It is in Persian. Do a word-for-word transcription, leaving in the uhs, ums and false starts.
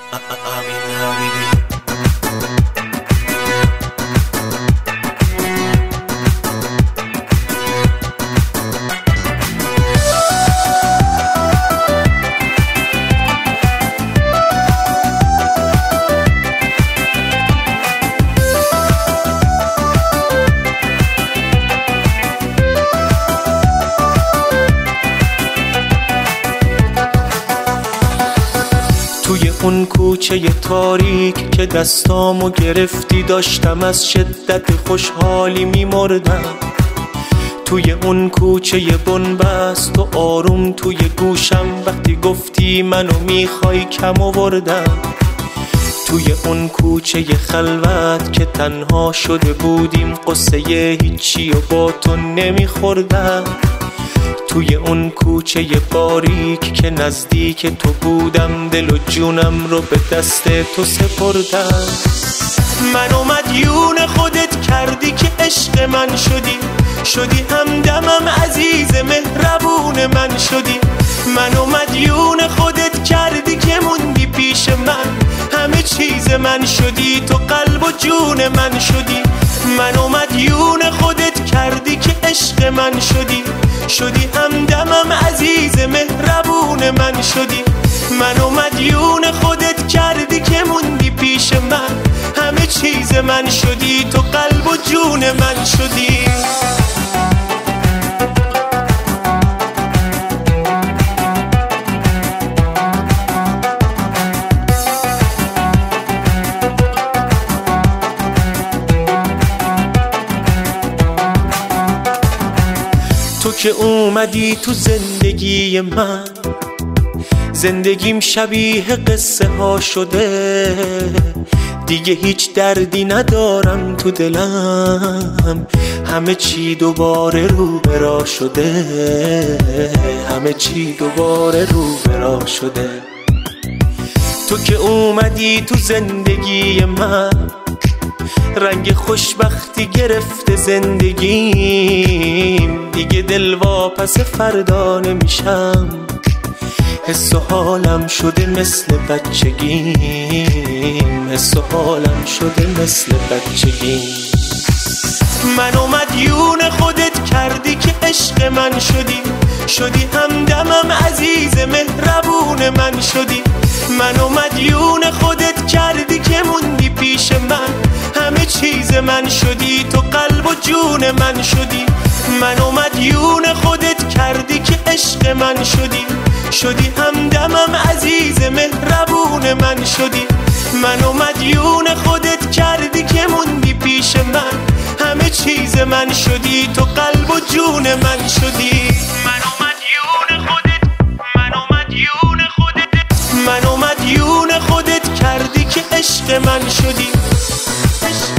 امین حبیبی. توی اون کوچه تاریک که دستامو گرفتی داشتم از شدت خوشحالی میمردم. توی اون کوچه بنبست و آروم توی گوشم وقتی گفتی منو میخوای کم آوردم. توی اون کوچه خلوت که تنها شده بودیم قصه هیچی و با تو نمیخوردم. توی اون کوچه باریک که نزدیک تو بودم دل و جونم رو به دست تو سپردم. منو مدیون خودت کردی که عشق من شدی، شدی همدمم عزیز مهربون من شدی. منو مدیون خودت کردی که موندی پیش من، همه چیز من شدی، تو قلب و جون من شدی. منو مدیون خودت کردی که عشق من شدی، شدی همدمم عزیز مهربون من شدی. منو مدیون خودت کردی که موندی پیش من، همه چیز من شدی، تو قلب و جون من شدی. تو که اومدی تو زندگی من، زندگیم شبیه قصه ها شده. دیگه هیچ دردی ندارم تو دلم، همه چی دوباره رو برا شده، همه چی دوباره رو برا شده. تو که اومدی تو زندگی من، رنگ خوشبختی گرفته زندگیم. دیگه دل واپس فردا نمیشم، حس و حالم شده مثل بچگیم، حس و حالم شده مثل بچگیم. منو مدیون خودت کردی که عشق من شدی، شدی همدمم عزیز مهربون من شدی. منو مدیون خودت کردی که موندی پیش من، همه چیز من شدی، تو قلب و جون من شدی. منو مدیون خودت کردی که عشق من شدی، شدی همدمم عزیز مهربون من شدی. منو مدیون خودت کردی که موندی پیش من، همه چیز من شدی، تو قلب و جون من شدی. منو مدیون خودت، منو مدیون خودت، منو مدیون خودت کردی که عشق من شدی.